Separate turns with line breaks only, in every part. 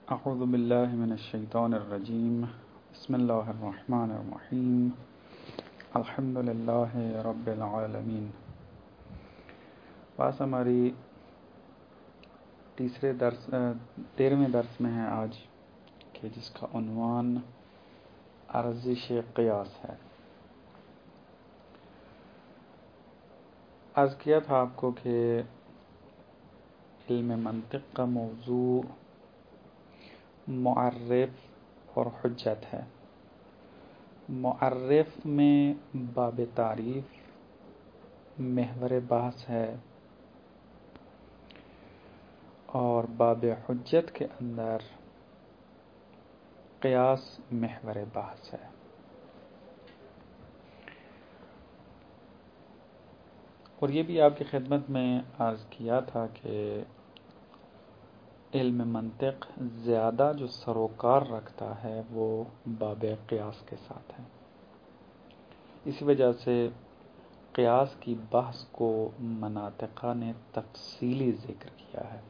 اعوذ باللہ من الشیطان الرجیم بسم اللہ الرحمن الرحیم الحمد للہ رب العالمین۔ بس ہماری 13ویں درس میں ہے آج کہ جس کا عنوان ارزش قیاس ہے۔ عرض کیا تھا آپ کو کہ علم منطق کا موضوع معرف اور حجت ہے۔ معرف میں باب تعریف محور بحث ہے اور باب حجت کے اندر قیاس محور بحث ہے۔ اور یہ بھی آپ کی خدمت میں عرض کیا تھا کہ علم منطق زیادہ جو سروکار رکھتا ہے وہ باب قیاس کے ساتھ ہے۔ اسی وجہ سے قیاس کی بحث کو مناطقہ نے تفصیلی ذکر کیا ہے۔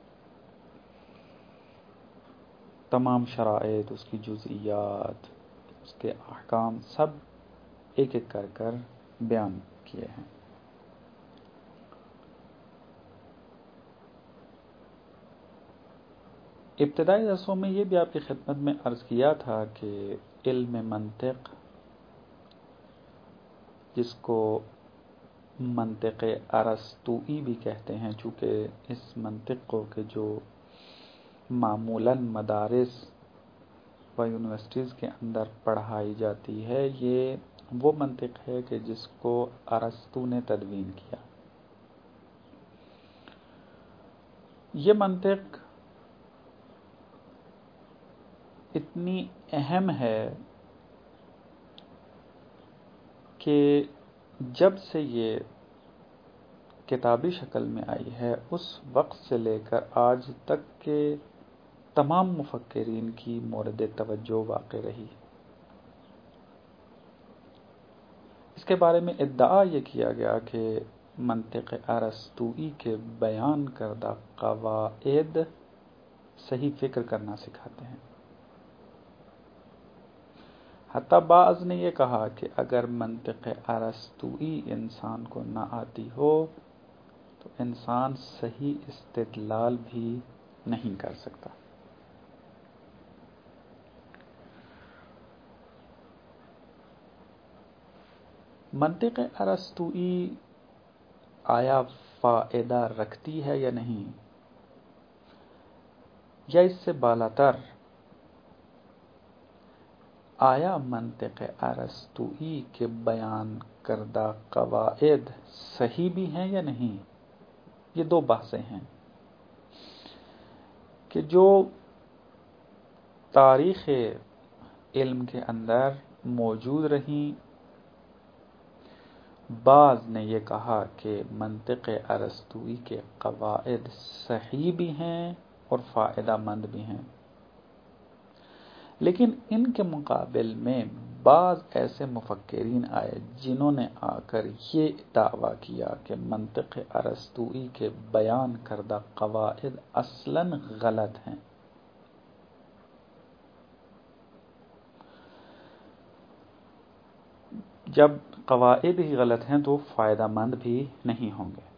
تمام شرائط، اس کی جزئیات، اس کے احکام سب ایک ایک کر بیان کیے ہیں۔ ابتدائی درسوں میں یہ بھی آپ کی خدمت میں عرض کیا تھا کہ علم منطق، جس کو منطق ارسطوئی بھی کہتے ہیں، چونکہ اس منطق کو کہ جو معمولاً مدارس و یونیورسٹیز کے اندر پڑھائی جاتی ہے، یہ وہ منطق ہے کہ جس کو ارسطو نے تدوین کیا۔ یہ منطق اتنی اہم ہے کہ جب سے یہ کتابی شکل میں آئی ہے اس وقت سے لے کر آج تک کے تمام مفکرین کی مورد توجہ واقع رہی۔ اس کے بارے میں ادعا یہ کیا گیا کہ منطق ارسطوئی کے بیان کردہ قواعد صحیح فکر کرنا سکھاتے ہیں۔ حتیٰ بعض نے یہ کہا کہ اگر منطق ارسطوئی انسان کو نہ آتی ہو تو انسان صحیح استدلال بھی نہیں کر سکتا۔ منطق ارسطوئی آیا فائدہ رکھتی ہے یا نہیں، یا اس سے بالاتر آیا منطق ارسطوئی کے بیان کردہ قواعد صحیح بھی ہیں یا نہیں، یہ دو بحثیں ہیں کہ جو تاریخ علم کے اندر موجود رہیں۔ بعض نے یہ کہا کہ منطق ارسطوئی کے قواعد صحیح بھی ہیں اور فائدہ مند بھی ہیں، لیکن ان کے مقابل میں بعض ایسے مفکرین آئے جنہوں نے آ کر یہ دعویٰ کیا کہ منطق ارسطوئی کے بیان کردہ قواعد اصلاً غلط ہیں۔ جب قواعد ہی غلط ہیں تو فائدہ مند بھی نہیں ہوں گے۔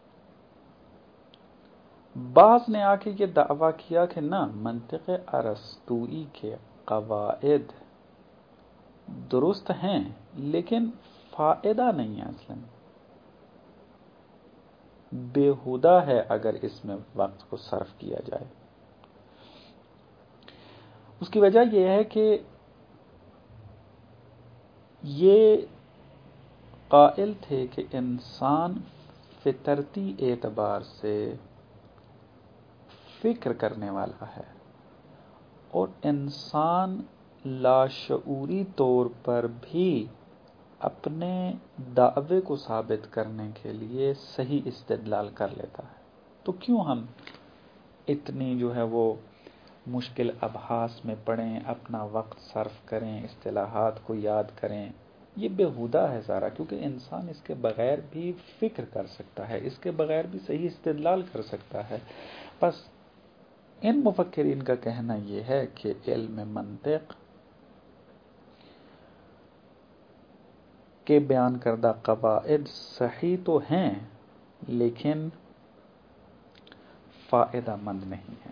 بعض نے آ کے یہ دعویٰ کیا کہ نہ، منطق ارسطوئی کے قواعد درست ہیں لیکن فائدہ نہیں ہے، اصلاً بیہودہ ہے اگر اس میں وقت کو صرف کیا جائے۔ اس کی وجہ یہ ہے کہ یہ قائل تھے کہ انسان فطرتی اعتبار سے فکر کرنے والا ہے اور انسان لاشعوری طور پر بھی اپنے دعوے کو ثابت کرنے کے لیے صحیح استدلال کر لیتا ہے۔ تو کیوں ہم اتنی جو ہے وہ مشکل ابحاث میں پڑھیں، اپنا وقت صرف کریں، اصطلاحات کو یاد کریں؟ یہ بیہودہ ہے سارا، کیونکہ انسان اس کے بغیر بھی فکر کر سکتا ہے، اس کے بغیر بھی صحیح استدلال کر سکتا ہے۔ بس ان مفکرین کا کہنا یہ ہے کہ علم منطق کے بیان کردہ قواعد صحیح تو ہیں لیکن فائدہ مند نہیں ہیں۔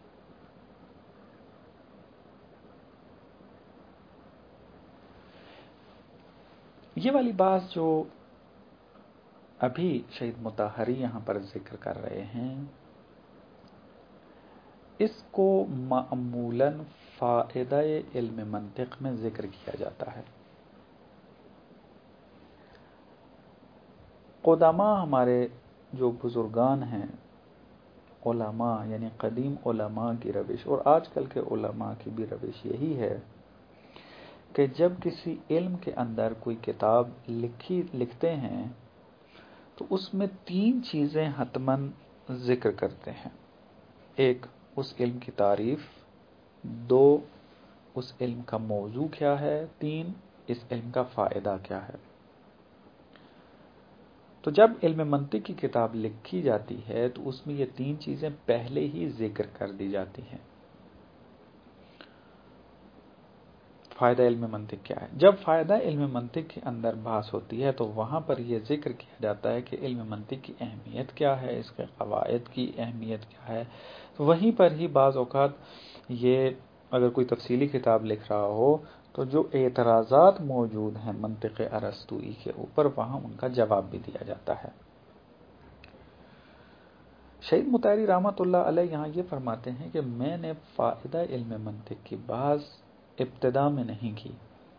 یہ والی بات جو ابھی شہید مطہری یہاں پر ذکر کر رہے ہیں، اس کو معمولاً فائدہ علم منطق میں ذکر کیا جاتا ہے۔ قدماء ہمارے جو بزرگان ہیں، علماء یعنی قدیم علماء کی روش اور آج کل کے علماء کی بھی روش یہی ہے کہ جب کسی علم کے اندر کوئی کتاب لکھتے ہیں تو اس میں 3 چیزیں حتماً ذکر کرتے ہیں۔ 1 اس علم کی تعریف، 2 اس علم کا موضوع کیا ہے، 3 اس علم کا فائدہ کیا ہے۔ تو جب علم منطق کی کتاب لکھی جاتی ہے تو اس میں یہ 3 چیزیں پہلے ہی ذکر کر دی جاتی ہیں۔ فائدہ علم منطق کیا ہے؟ جب فائدہ علم منطق کے اندر بحث ہوتی ہے تو وہاں پر یہ ذکر کیا جاتا ہے کہ علم منطق کی اہمیت کیا ہے، اس کے قواعد کی اہمیت کیا ہے۔ تو وہیں پر ہی بعض اوقات یہ اگر کوئی تفصیلی کتاب لکھ رہا ہو تو جو اعتراضات موجود ہیں منطق ارسطوئی کے اوپر، وہاں ان کا جواب بھی دیا جاتا ہے۔ شہید مطہری رحمۃ اللہ علیہ یہاں یہ فرماتے ہیں کہ میں نے فائدہ علم منطق کی بحث ابتدا میں نہیں کی۔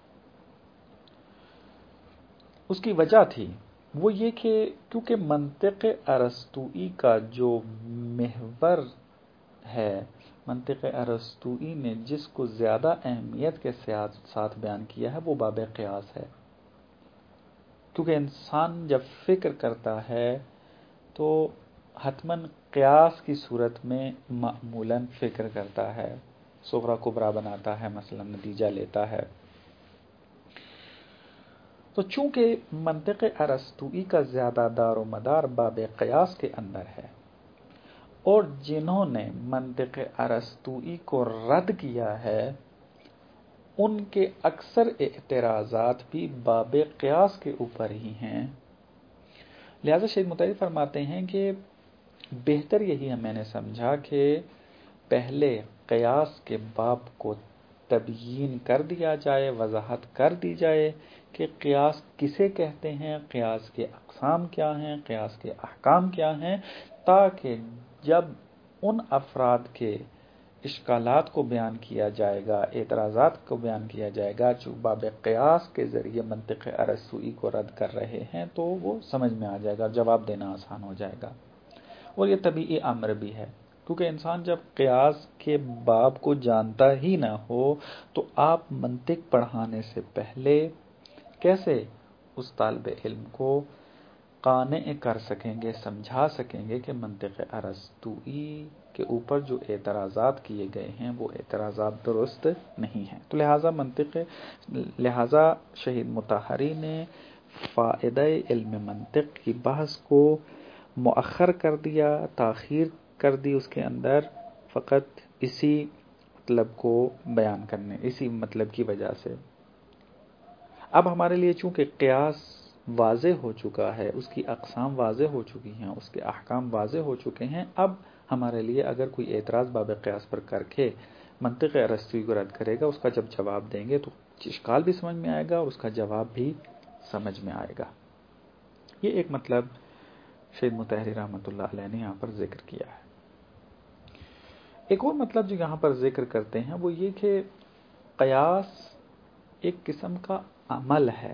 اس کی وجہ تھی وہ یہ کہ کیونکہ منطق ارسطوئی کا جو محور ہے، منطق ارسطوئی نے جس کو زیادہ اہمیت کے ساتھ بیان کیا ہے وہ باب قیاس ہے۔ کیونکہ انسان جب فکر کرتا ہے تو حتماً قیاس کی صورت میں معمولاً فکر کرتا ہے، صغرا کبرا بناتا ہے، مثلا نتیجہ لیتا ہے۔ تو چونکہ منطق ارسطوئی کا زیادہ دار و مدار باب قیاس کے اندر ہے، اور جنہوں نے منطق ارسطوئی کو رد کیا ہے ان کے اکثر اعتراضات بھی باب قیاس کے اوپر ہی ہیں، لہذا شہید مطہری فرماتے ہیں کہ بہتر یہی ہے، میں نے سمجھا کہ پہلے قیاس کے باب کو تبیین کر دیا جائے، وضاحت کر دی جائے کہ قیاس کسے کہتے ہیں، قیاس کے اقسام کیا ہیں، قیاس کے احکام کیا ہیں، تاکہ جب ان افراد کے اشکالات کو بیان کیا جائے گا، اعتراضات کو بیان کیا جائے گا جو باب قیاس کے ذریعے منطق ارسطوئی کو رد کر رہے ہیں، تو وہ سمجھ میں آ جائے گا، جواب دینا آسان ہو جائے گا۔ اور یہ طبیعی امر بھی ہے، کیونکہ انسان جب قیاس کے باب کو جانتا ہی نہ ہو تو آپ منطق پڑھانے سے پہلے کیسے اس طالب علم کو قانع کر سکیں گے، سمجھا سکیں گے کہ منطق ارسطوئی کے اوپر جو اعتراضات کیے گئے ہیں وہ اعتراضات درست نہیں ہیں۔ تو لہٰذا شہید مطہری نے فائدہ علم منطق کی بحث کو مؤخر کر دیا، تاخیر کر دی اس کے اندر، فقط اسی مطلب کو بیان کرنے، اسی مطلب کی وجہ سے۔ اب ہمارے لیے چونکہ قیاس واضح ہو چکا ہے، اس کی اقسام واضح ہو چکی ہیں، اس کے احکام واضح ہو چکے ہیں، اب ہمارے لیے اگر کوئی اعتراض باب قیاس پر کر کے منطق ارسطوئی کو رد کرے گا، اس کا جب جواب دیں گے تو اشکال بھی سمجھ میں آئے گا اور اس کا جواب بھی سمجھ میں آئے گا۔ یہ ایک مطلب شہید مطہری رحمۃ اللہ علیہ نے یہاں پر ذکر کیا ہے۔ ایک اور مطلب جو یہاں پر ذکر کرتے ہیں وہ یہ کہ قیاس ایک قسم کا عمل ہے۔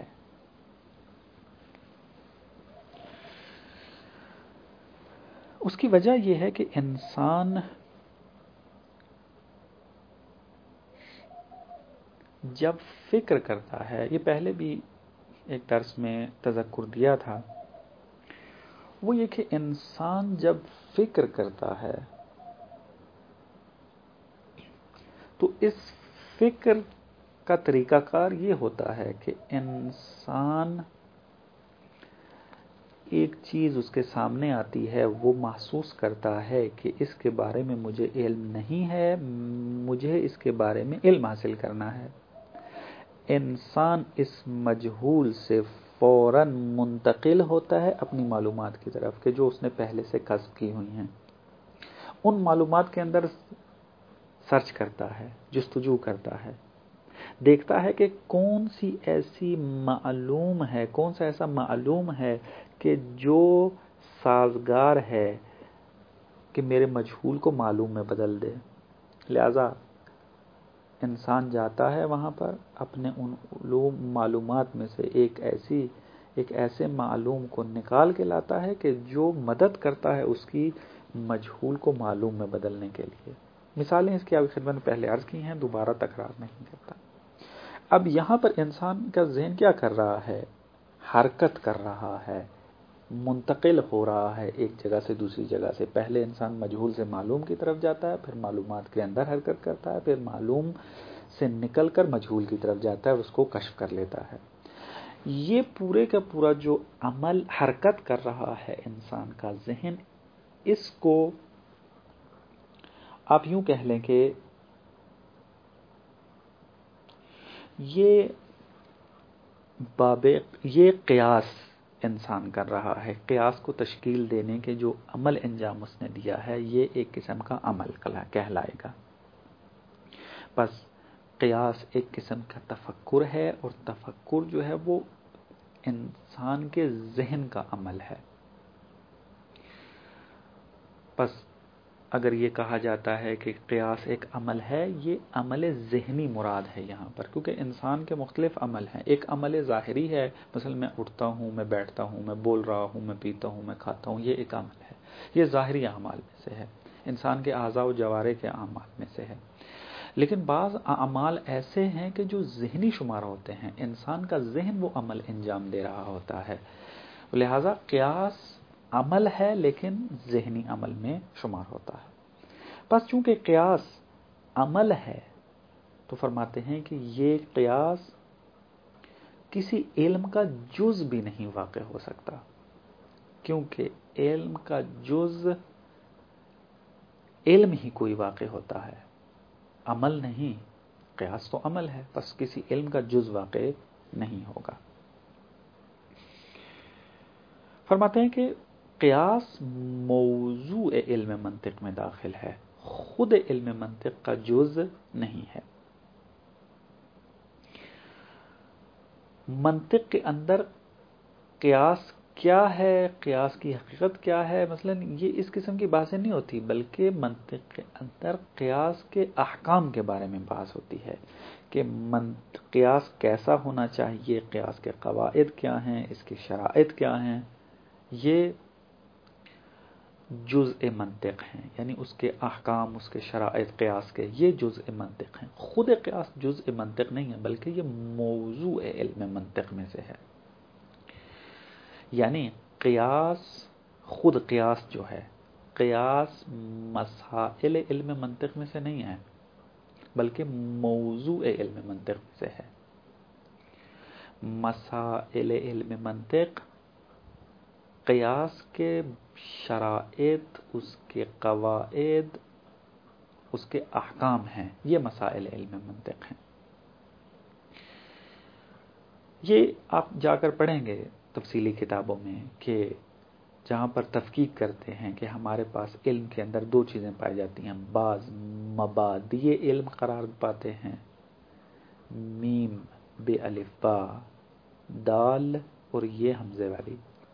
اس کی وجہ یہ ہے کہ انسان جب فکر کرتا ہے، یہ پہلے بھی ایک درس میں تذکر دیا تھا، وہ یہ کہ انسان جب فکر کرتا ہے تو اس فکر کا طریقہ کار یہ ہوتا ہے کہ انسان ایک چیز اس کے سامنے آتی ہے وہ محسوس کرتا ہے کہ اس کے بارے میں مجھے علم نہیں ہے، مجھے اس کے بارے میں علم حاصل کرنا ہے، انسان اس مجہول سے فوراً منتقل ہوتا ہے اپنی معلومات کی طرف کہ جو اس نے پہلے سے کسب کی ہوئی ہیں، ان معلومات کے اندر سرچ کرتا ہے، جستجو کرتا ہے، دیکھتا ہے کہ کون سی ایسی معلوم ہے، کون سا ایسا معلوم ہے کہ جو سازگار ہے کہ میرے مجہول کو معلوم میں بدل دے۔ لہذا انسان جاتا ہے وہاں پر اپنے ان علوم معلومات میں سے ایک ایسے معلوم کو نکال کے لاتا ہے کہ جو مدد کرتا ہے اس کی مجہول کو معلوم میں بدلنے کے لیے۔ مثالیں اس کی آپ خدمت میں پہلے عرض کی ہیں، دوبارہ تکرار نہیں کرتا۔ اب یہاں پر انسان کا ذہن کیا کر رہا ہے؟ حرکت کر رہا ہے، منتقل ہو رہا ہے ایک جگہ سے دوسری جگہ سے۔ پہلے انسان مجہول سے معلوم کی طرف جاتا ہے، پھر معلومات کے اندر حرکت کرتا ہے، پھر معلوم سے نکل کر مجہول کی طرف جاتا ہے، اس کو کشف کر لیتا ہے۔ یہ پورے کا پورا جو عمل حرکت کر رہا ہے انسان کا ذہن، اس کو آپ یوں کہہ لیں کہ یہ قیاس انسان کر رہا ہے، قیاس کو تشکیل دینے کے جو عمل انجام اس نے دیا ہے، یہ ایک قسم کا عمل کہلائے گا۔ بس قیاس ایک قسم کا تفکر ہے، اور تفکر جو ہے وہ انسان کے ذہن کا عمل ہے۔ بس اگر یہ کہا جاتا ہے کہ قیاس ایک عمل ہے، یہ عمل ذہنی مراد ہے یہاں پر، کیونکہ انسان کے مختلف عمل ہیں۔ ایک عمل ظاہری ہے، مثلا میں اٹھتا ہوں، میں بیٹھتا ہوں، میں بول رہا ہوں، میں پیتا ہوں، میں کھاتا ہوں، یہ ایک عمل ہے، یہ ظاہری اعمال میں سے ہے، انسان کے اعضاء و جوارح کے اعمال میں سے ہے۔ لیکن بعض اعمال ایسے ہیں کہ جو ذہنی شمار ہوتے ہیں، انسان کا ذہن وہ عمل انجام دے رہا ہوتا ہے، لہذا قیاس عمل ہے لیکن ذہنی عمل میں شمار ہوتا ہے۔ بس چونکہ قیاس عمل ہے تو فرماتے ہیں کہ یہ قیاس کسی علم کا جز بھی نہیں واقع ہو سکتا، کیونکہ علم کا جز علم ہی کوئی واقع ہوتا ہے، عمل نہیں۔ قیاس تو عمل ہے، بس کسی علم کا جز واقع نہیں ہوگا۔ فرماتے ہیں کہ قیاس موضوع علم منطق میں داخل ہے، خود علم منطق کا جز نہیں ہے۔ منطق کے اندر قیاس کیا ہے، قیاس کی حقیقت کیا ہے، مثلا یہ اس قسم کی باتیں نہیں ہوتی، بلکہ منطق کے اندر قیاس کے احکام کے بارے میں بحث ہوتی ہے کہ قیاس کیسا ہونا چاہیے، قیاس کے قواعد کیا ہیں، اس کی شرائط کیا ہیں، یہ جزء منطق ہیں، یعنی اس کے احکام، اس کے شرائط قیاس کے، یہ جزء منطق ہیں۔ خود قیاس جزء منطق نہیں ہے، بلکہ یہ موضوع علم منطق میں سے ہے۔ یعنی قیاس، خود قیاس جو ہے، قیاس مسائل علم منطق میں سے نہیں ہے، بلکہ موضوع علم منطق میں سے ہے۔ مسائل علم منطق قیاس کے شرائط، اس کے قواعد، اس کے احکام ہیں، یہ مسائل علم منطق ہیں۔ یہ آپ جا کر پڑھیں گے تفصیلی کتابوں میں کہ جہاں پر تفکیک کرتے ہیں کہ ہمارے پاس علم کے اندر دو چیزیں پائی جاتی ہیں، بعض مبادی علم قرار پاتے ہیں، میم بے الف با، دال اور یہ حمزے والی،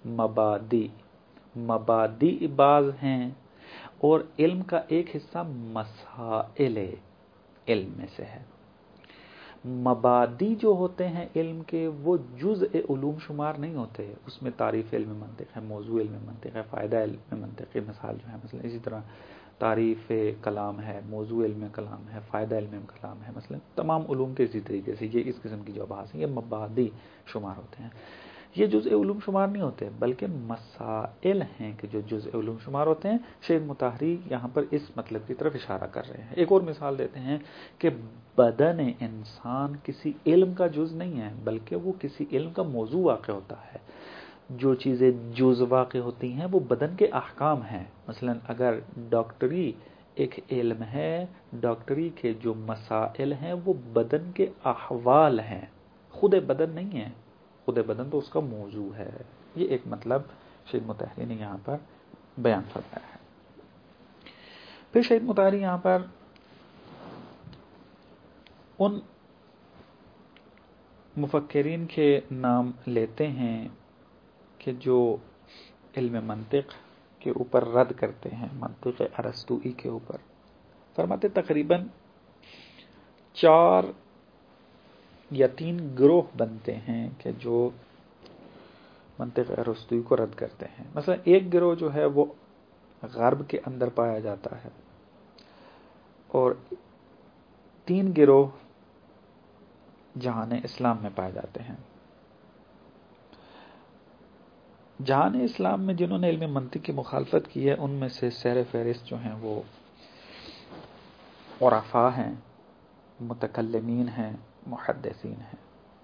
مبادی بعض ہیں، اور علم کا ایک حصہ مسائل علم میں سے ہے۔ مبادی جو ہوتے ہیں علم کے، وہ جزء علوم شمار نہیں ہوتے، اس میں تعریف علم منطق ہے، موضوع علم منطق ہے، فائدہ علم منطق ہے، مثال جو ہے مثلا اسی طرح تعریف کلام ہے، موضوع علم کلام ہے، فائدہ علم کلام ہے، مثلا تمام علوم کے اسی طریقے سے یہ اس قسم کی جو بحث ہیں یہ مبادی شمار ہوتے ہیں، یہ جزء علوم شمار نہیں ہوتے، بلکہ مسائل ہیں کہ جو جزء علوم شمار ہوتے ہیں۔ شیخ مطہری یہاں پر اس مطلب کی طرف اشارہ کر رہے ہیں۔ ایک اور مثال دیتے ہیں کہ بدن انسان کسی علم کا جز نہیں ہے، بلکہ وہ کسی علم کا موضوع واقع ہوتا ہے۔ جو چیزیں جز واقع ہوتی ہیں وہ بدن کے احکام ہیں. مثلا اگر ڈاکٹری ایک علم ہے، ڈاکٹری کے جو مسائل ہیں وہ بدن کے احوال ہیں، خود بدن نہیں ہے. خود بدن تو اس کا موضوع ہے. یہ ایک مطلب شہید مطہری نے یہاں پر بیان فرمایا ہے. پھر شہید مطہری یہاں پر ان مفکرین کے نام لیتے ہیں کہ جو علم منطق کے اوپر رد کرتے ہیں، منطق ارسطوئی کے اوپر. فرماتے تقریباً 4 یا 3 گروہ بنتے ہیں کہ جو منطق ارسطوئی کو رد کرتے ہیں. مثلا ایک گروہ جو ہے وہ غرب کے اندر پایا جاتا ہے، اور 3 گروہ جہان اسلام میں پائے جاتے ہیں. جہان اسلام میں جنہوں نے علم منطق کی مخالفت کی ہے ان میں سے سیر فہرست جو ہیں وہ عرفاء ہیں، متکلمین ہیں، محدثین ہیں.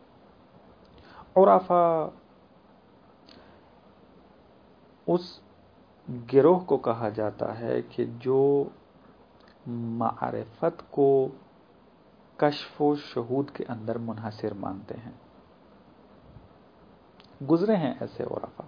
عرفاء اس گروہ کو کہا جاتا ہے کہ جو معرفت کو کشف و شہود کے اندر منحصر مانتے ہیں. گزرے ہیں ایسے عرفاء،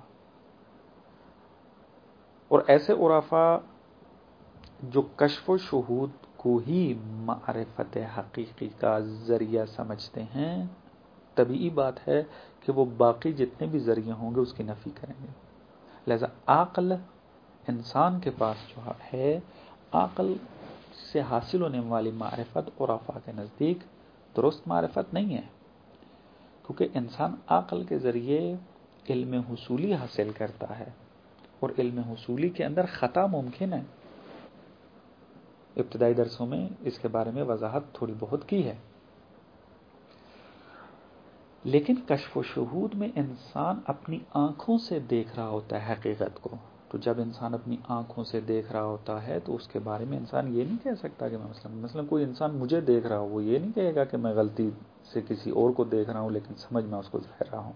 اور ایسے عرفاء جو کشف و شہود کو ہی معرفت حقیقی کا ذریعہ سمجھتے ہیں، طبیعی بات ہے کہ وہ باقی جتنے بھی ذریعے ہوں گے اس کی نفی کریں گے. لہذا عقل انسان کے پاس جو ہے، عقل سے حاصل ہونے والی معرفت عرفاء کے نزدیک درست معرفت نہیں ہے، کیونکہ انسان عقل کے ذریعے علم حصولی حاصل کرتا ہے، اور علم حصولی کے اندر خطا ممکن ہے. ابتدائی درسوں میں اس کے بارے میں وضاحت تھوڑی بہت کی ہے. لیکن کشف و شہود میں انسان اپنی آنکھوں سے دیکھ رہا ہوتا ہے حقیقت کو. تو جب انسان اپنی آنکھوں سے دیکھ رہا ہوتا ہے تو اس کے بارے میں انسان یہ نہیں کہہ سکتا کہ میں مثلا کوئی انسان مجھے دیکھ رہا ہو، وہ یہ نہیں کہے گا کہ میں غلطی سے کسی اور کو دیکھ رہا ہوں لیکن سمجھ میں اس کو ظاہر رہا ہوں.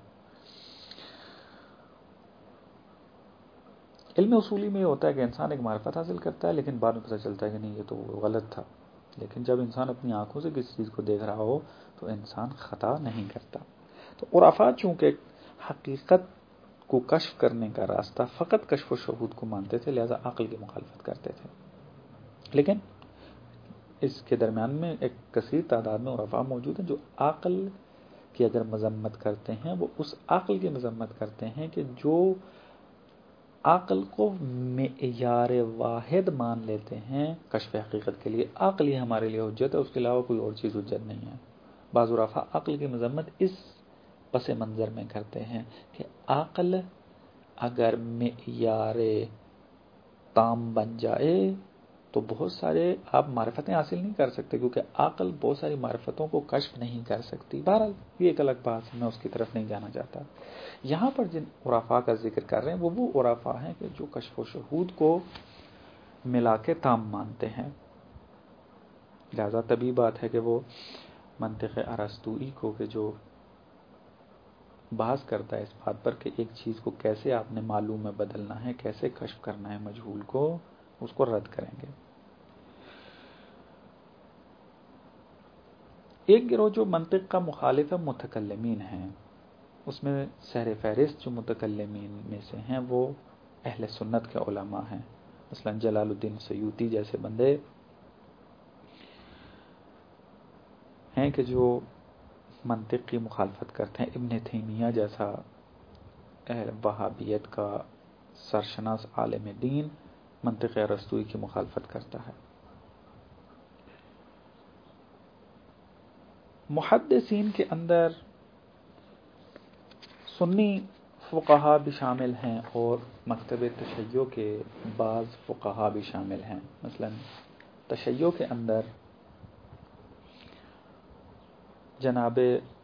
علم اصولی میں یہ ہوتا ہے کہ انسان ایک معرفت حاصل کرتا ہے لیکن بعد میں پتہ چلتا ہے کہ نہیں یہ تو غلط تھا. لیکن جب انسان اپنی آنکھوں سے کسی چیز کو دیکھ رہا ہو تو انسان خطا نہیں کرتا. تو عرفاء چونکہ حقیقت کو کشف کرنے کا راستہ فقط کشف و شہود کو مانتے تھے، لہذا عقل کی مخالفت کرتے تھے. لیکن اس کے درمیان میں ایک کثیر تعداد میں عرفاء موجود ہیں جو عقل کی اگر مذمت کرتے ہیں، وہ اس عقل کی مذمت کرتے ہیں کہ جو عقل کو معیار واحد مان لیتے ہیں کشف حقیقت کے لیے. عقل ہی ہمارے لیے حجت ہے، اس کے علاوہ کوئی اور چیز حجت نہیں ہے. بعض عرفاء عقل کی مذمت اس پس منظر میں کرتے ہیں کہ عقل اگر معیار تام بن جائے تو بہت سارے آپ معرفتیں حاصل نہیں کر سکتے، کیونکہ عقل بہت ساری معرفتوں کو کشف نہیں کر سکتی. بہرحال یہ ایک الگ بات ہے، میں اس کی طرف نہیں جانا چاہتا. یہاں پر جن عرفاء کا ذکر کر رہے ہیں وہ عرفاء ہیں کہ جو کشف و شہود کو ملا کے تام مانتے ہیں. لہذا طبیعی بات ہے کہ وہ منطق ارسطوئی کو کہ جو بحث کرتا ہے اس بات پر کہ ایک چیز کو کیسے آپ نے معلوم میں بدلنا ہے، کیسے کشف کرنا ہے مجہول کو، اس کو رد کریں گے. ایک گروہ جو منطق کا مخالف ہے متکلمین ہیں. اس میں سہر فہرست جو متکلمین میں سے ہیں وہ اہل سنت کے علماء ہیں. مثلا جلال الدین سیوطی جیسے بندے ہیں کہ جو منطق کی مخالفت کرتے ہیں. ابن تیمیہ جیسا وہابیت کا سرشناس عالم دین منطق ارسطوئی کی مخالفت کرتا ہے. محدثین کے اندر سنی فقہا بھی شامل ہیں اور مکتب تشیع کے بعض فقہا بھی شامل ہیں. مثلا تشیع کے اندر جناب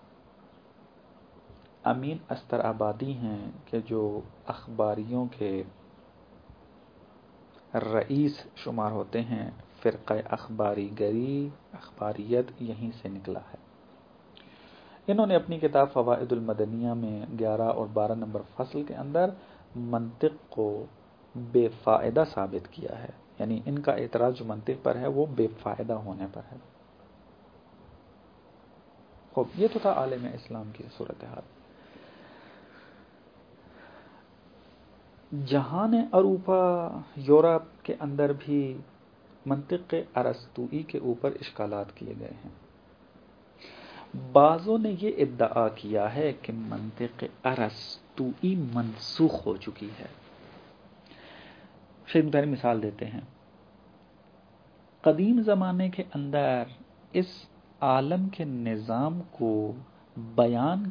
امین استر آبادی ہیں کہ جو اخباریوں کے رئیس شمار ہوتے ہیں. فرقہ اخباری گری، اخباریت یہیں سے نکلا ہے. انہوں نے اپنی کتاب فوائد المدنیہ میں 11 اور 12 نمبر فصل کے اندر منطق کو بے فائدہ ثابت کیا ہے، یعنی ان کا اعتراض جو منطق پر ہے وہ بے فائدہ ہونے پر ہے۔ خوب، یہ تو تھا عالم اسلام کی صورتحال۔ جہان اروپا، یورپ کے اندر بھی منطق ارسطوئی کے اوپر اشکالات کیے گئے ہیں۔ بعضوں نے یہ ادعا کیا ہے کہ منطق ارسطوئی منسوخ ہو چکی ہے۔ شاید پہلی مثال دیتے ہیں۔ قدیم زمانے کے اندر اس عالم کے نظام کو بیان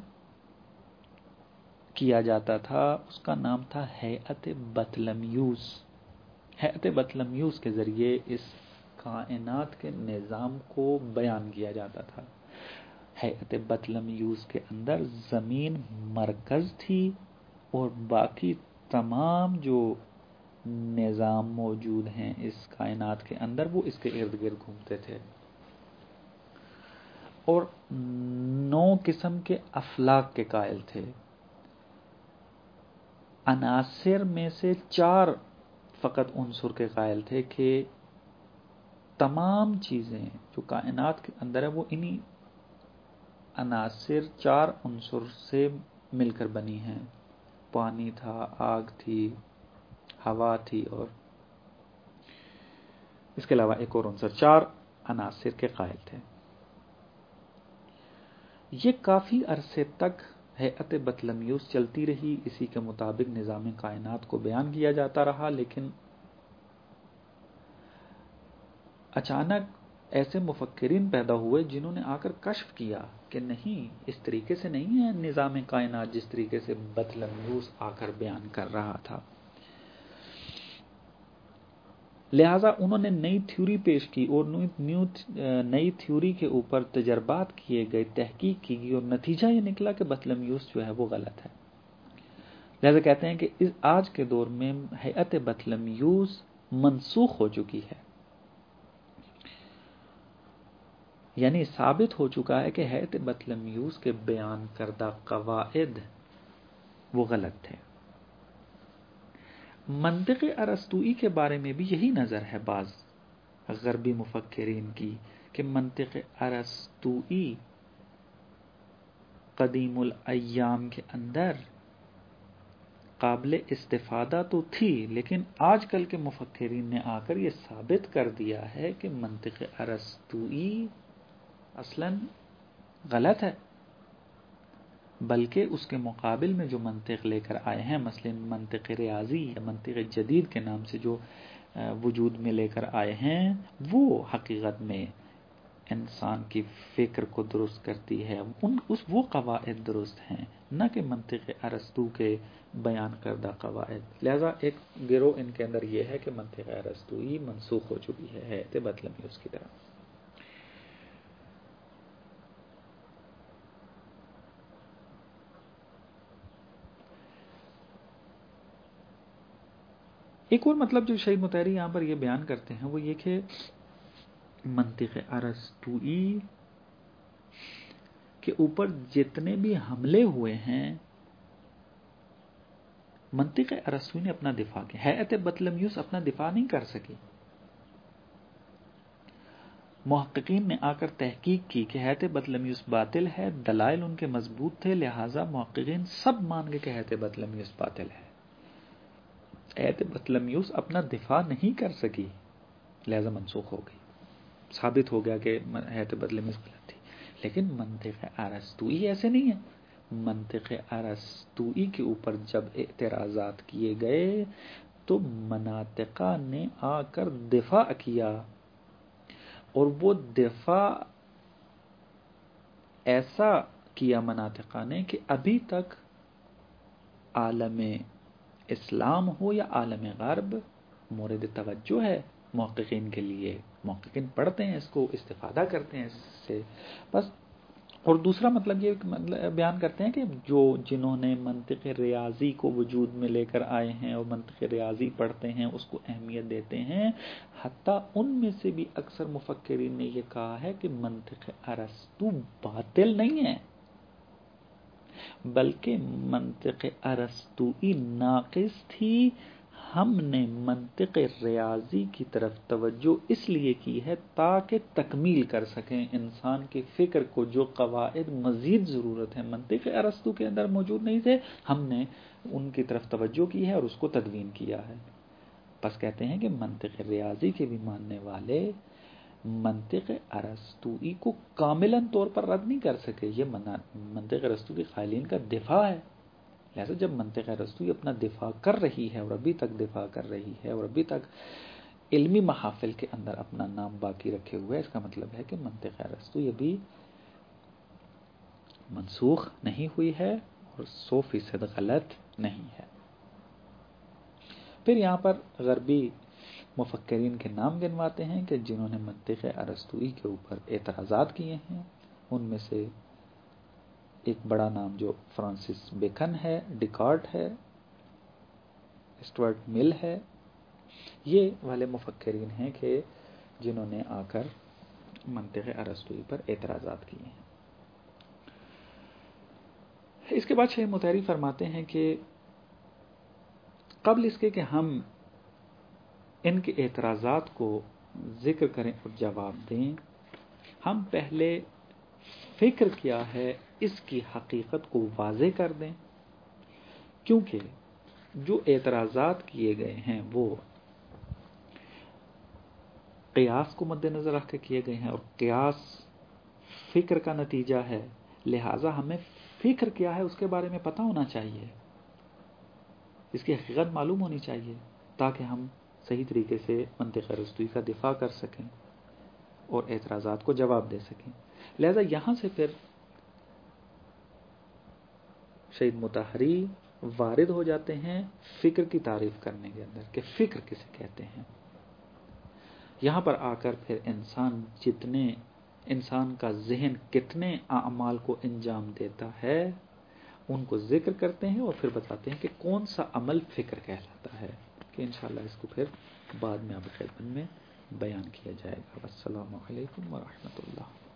کیا جاتا تھا، اس کا نام تھا ہیئت بطلمیوس۔ ہیئت بطلمیوس کے ذریعے اس کائنات کے نظام کو بیان کیا جاتا تھا۔ ہیئت بطلمیوس کے اندر زمین مرکز تھی اور باقی تمام جو نظام موجود ہیں اس کائنات کے اندر وہ اس کے ارد گرد گھومتے تھے، اور 9 قسم کے افلاک کے قائل تھے۔ عناصر میں سے 4 فقط عنصر کے قائل تھے کہ تمام چیزیں جو کائنات کے اندر ہے وہ انہی عناصر 4 عنصر سے مل کر بنی ہیں۔ پانی تھا، آگ تھی، ہوا تھی، اور اس کے علاوہ ایک اور عنصر، 4 عناصر کے قائل تھے۔ یہ کافی عرصے تک ہیئت بطلمیوس چلتی رہی، اسی کے مطابق نظام کائنات کو بیان کیا جاتا رہا، لیکن اچانک ایسے مفکرین پیدا ہوئے جنہوں نے آ کر کشف کیا کہ نہیں، اس طریقے سے نہیں ہے نظام کائنات جس طریقے سے بطلمیوس آ کر بیان کر رہا تھا۔ لہٰذا انہوں نے نئی تھیوری پیش کی اور نئی تھیوری کے اوپر تجربات کیے گئے، تحقیق کی گئی، اور نتیجہ یہ نکلا کہ بطلمیوس جو ہے وہ غلط ہے۔ لہٰذا کہتے ہیں کہ آج کے دور میں ہیئت بطلمیوس منسوخ ہو چکی ہے، یعنی ثابت ہو چکا ہے کہ ہیئت بطلمیوس کے بیان کردہ قواعد وہ غلط تھے۔ منطق ارسطوئی کے بارے میں بھی یہی نظر ہے بعض غربی مفکرین کی کہ منطق ارسطوئی قدیم الایام کے اندر قابل استفادہ تو تھی، لیکن آج کل کے مفکرین نے آ کر یہ ثابت کر دیا ہے کہ منطق ارسطوئی اصلاً غلط ہے، بلکہ اس کے مقابل میں جو منطق لے کر آئے ہیں، مثلا منطق ریاضی یا منطق جدید کے نام سے جو وجود میں لے کر آئے ہیں، وہ حقیقت میں انسان کی فکر کو درست کرتی ہے، وہ قواعد درست ہیں، نہ کہ منطق ارسطو کے بیان کردہ قواعد۔ لہذا ایک گروہ ان کے اندر یہ ہے کہ منطق ارسطوئی منسوخ ہو چکی ہے ہیئت بطلمیوس کی طرح۔ ایک اور مطلب جو شہید مطہری یہاں پر یہ بیان کرتے ہیں وہ یہ کہ منطق ارسطوئی کے اوپر جتنے بھی حملے ہوئے ہیں، منطق ارسطوئی نے اپنا دفاع کیا، ہیئت بطلمیوس اپنا دفاع نہیں کر سکی۔ محققین نے آ کر تحقیق کی کہ ہیئت بطلمیوس باطل ہے، دلائل ان کے مضبوط تھے، لہٰذا محققین سب مان گئے کہ ہیئت بطلمیوس باطل ہے۔ ہیئت بطلمیوس اپنا دفاع نہیں کر سکی، لہذا منسوخ ہو گئی، ثابت ہو گیا کہ ہیئت بطلمیوس غلط تھی۔ لیکن منطق ارسطوئی ایسے نہیں ہے۔ منطق ارسطوئی کے اوپر جب اعتراضات کیے گئے تو مناطقہ نے آ کر دفاع کیا، اور وہ دفاع ایسا کیا مناطقہ نے کہ ابھی تک عالم اسلام ہو یا عالم غرب مورد توجہ ہے محققین کے لیے، محققین پڑھتے ہیں اس کو، استفادہ کرتے ہیں اس سے بس۔ اور دوسرا مطلب یہ بیان کرتے ہیں کہ جنہوں نے منطق ریاضی کو وجود میں لے کر آئے ہیں اور منطق ریاضی پڑھتے ہیں، اس کو اہمیت دیتے ہیں، حتیٰ ان میں سے بھی اکثر مفکرین نے یہ کہا ہے کہ منطق ارسطو باطل نہیں ہے، بلکہ منطق ارسطوئی ناقص تھی. ہم نے منطق ریاضی کی طرف توجہ اس لیے کی ہے تاکہ تکمیل کر سکیں انسان کے فکر کو. جو قواعد مزید ضرورت ہے منطق ارسطو کے اندر موجود نہیں تھے، ہم نے ان کی طرف توجہ کی ہے اور اس کو تدوین کیا ہے. بس کہتے ہیں کہ منطق ریاضی کے بھی ماننے والے منطق ارسطوئی کو کاملاً طور پر رد نہیں کر سکے. یہ منطق ارسطو کے قائلین کا دفاع ہے. لہذا جب منطق ارسطوئی اپنا دفاع کر رہی ہے اور ابھی تک دفاع کر رہی ہے اور ابھی تک علمی محافل کے اندر اپنا نام باقی رکھے ہوئے ہے، اس کا مطلب ہے کہ منطق ارسطوئی ابھی منسوخ نہیں ہوئی ہے اور 100% غلط نہیں ہے. پھر یہاں پر غربی مفکرین کے نام گنواتے ہیں کہ جنہوں نے منطق ارسطوئی کے اوپر اعتراضات کیے ہیں. ان میں سے ایک بڑا نام جو فرانسس بیکن ہے، ڈیکارٹ ہے، اسٹورٹ مل ہے، یہ والے مفکرین ہیں کہ جنہوں نے آ کر منطق ارسطوئی پر اعتراضات کیے ہیں. اس کے بعد شیخ مطہری فرماتے ہیں کہ قبل اس کے کہ ہم ان کے اعتراضات کو ذکر کریں اور جواب دیں، ہم پہلے فکر کیا ہے اس کی حقیقت کو واضح کر دیں. کیونکہ جو اعتراضات کیے گئے ہیں وہ قیاس کو مد نظر رکھ کے کیے گئے ہیں اور قیاس فکر کا نتیجہ ہے. لہٰذا ہمیں فکر کیا ہے اس کے بارے میں پتہ ہونا چاہیے، اس کی حقیقت معلوم ہونی چاہیے تاکہ ہم صحیح طریقے سے منطق ارسطوئی کا دفاع کر سکیں اور اعتراضات کو جواب دے سکیں. لہذا یہاں سے پھر شہید مطہری وارد ہو جاتے ہیں فکر کی تعریف کرنے کے اندر کہ فکر کسے کہتے ہیں. یہاں پر آ کر پھر انسان کا ذہن کتنے اعمال کو انجام دیتا ہے ان کو ذکر کرتے ہیں اور پھر بتاتے ہیں کہ کون سا عمل فکر کہلاتا ہے، کہ انشاءاللہ اس کو پھر بعد میں آپ خدمت میں بیان کیا جائے گا. السلام علیکم ورحمۃ اللہ.